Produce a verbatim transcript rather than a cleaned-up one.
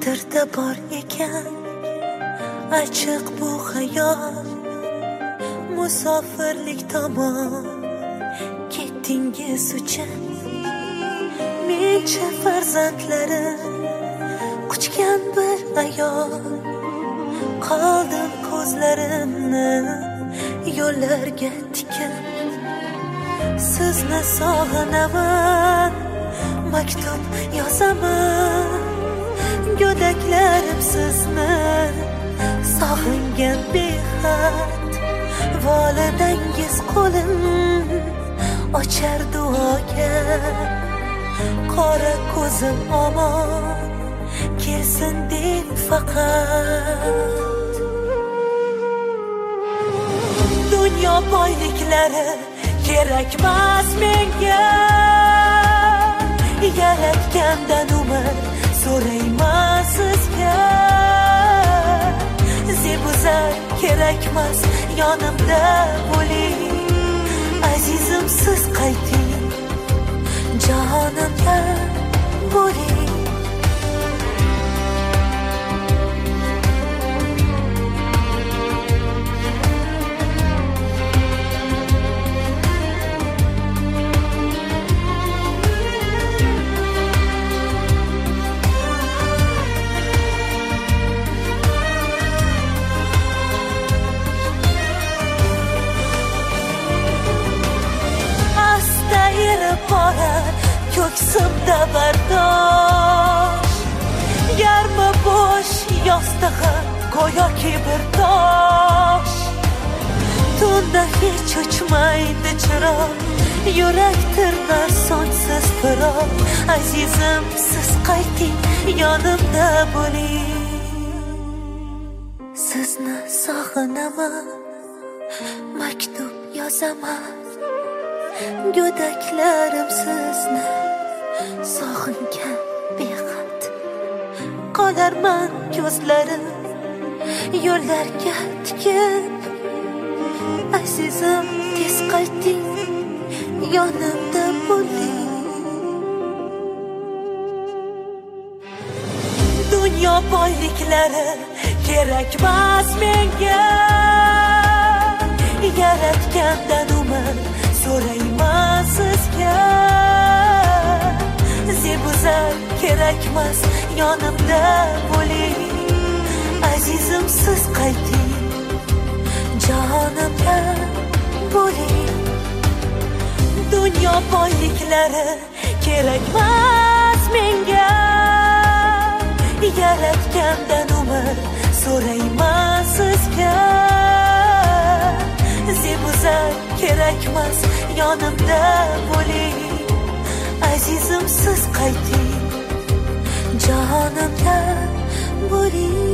taqdirda bor ekan achchiq bu hayot. Musofirlik tomon ketdingiz uchun mencha farzandlarim quchgan bir ayol. Qoldim ko'zlarimni yo'llarga tikib, sizni sog'inaman, maktub yozaman. Go'daklarim sizni sog'ingan behad. Volidangiz qo'lim ochar duoga, qora ko'zim omon kelsin deb faqat. Dunyo boyliklari kerakmas menga, yaratgandan umr so'rayman sizga. Zebuzar kerakmas, yonimda bo'ling, azizim siz qayting, jonimda bo'ling. Borar ko'ksimda bardosh, yarmi bo'sh yostig'im go'yoki bir tosh. Tunda hech o'chmaydi chiroq, yurak tirnar so'ngsiz firoq. Azizim siz qayting, yonimda bo'ling. Sizni sog'inaman, maktub yozaman. Go'daklarim sizni sog'ingan behad. Qolarman ko'zlarim yo'llarga tikib, azizim tez qayting, yonimda bo'ling. Dunyo boyliklari kerakmas menga, yaratgandan umr so'rayman sizga. Zebuzar kerakmas, yonimda bo'ling, azizim siz qayting, jonimda bo'ling. Dunyo boyliklari kerakmas menga, yaratgandan umr so'rayman sizga. Zebuzar kerakmas, yonimda bo'ling, azizim siz qayting, jonimda bo'ling.